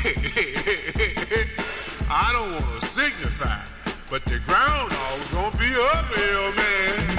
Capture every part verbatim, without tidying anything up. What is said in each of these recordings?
I don't want to signify, but the groundhog's gonna be uphill, man.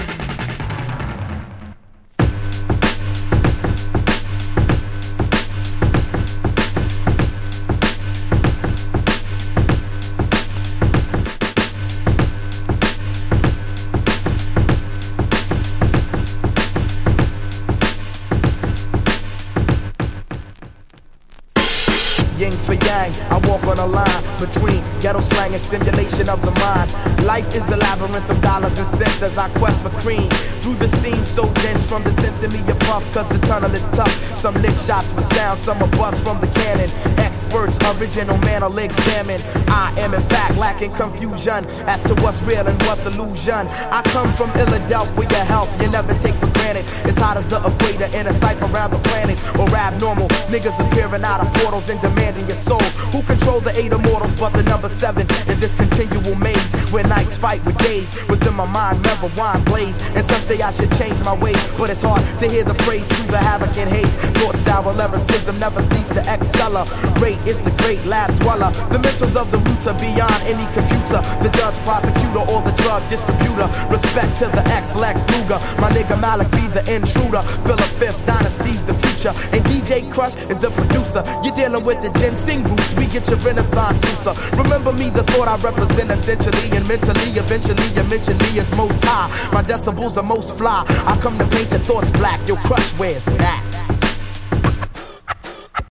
Yin for yang, I walk on a line between ghetto slang and stimulation of the mind. Life is a labyrinth of dollars and cents as I quest for cream. Through the steam so dense from the sense of me a puff, cause the tunnel is tough. Some lick shots for sound, some are bust from the cannon. Experts, original man will examine. I am in fact lacking confusion as to what's real and what's illusion. I come from Philadelphia, your health you never take for granted. It's hot as the equator in a cipher around the planet. Or abnormal niggas appearing out of portals and demanding your soul. Who control the eight immortals but the number seven in this continual maze where nights fight with days? Within my mind, never wine blaze. And some say I should change my ways, but it's hard to hear the phrase through the havoc and haze. Thoughts style lyricism never cease to accelerate. It's the great lab dweller. The mentals of the roots are beyond any computer. The judge, prosecutor, or the drug distributor. Respect to the ex-Lex Luger. My nigga Malik be the intruder. Philip Fifth Dynasty's the future. And D J Crush is the producer. You're dealing with the ginseng roots. We get your renaissance looser. Remember me, the thought I represent essentially and mentally. Eventually you mention me as most high. My decibels are most fly. I come to paint your thoughts black. Your Crush, where's that?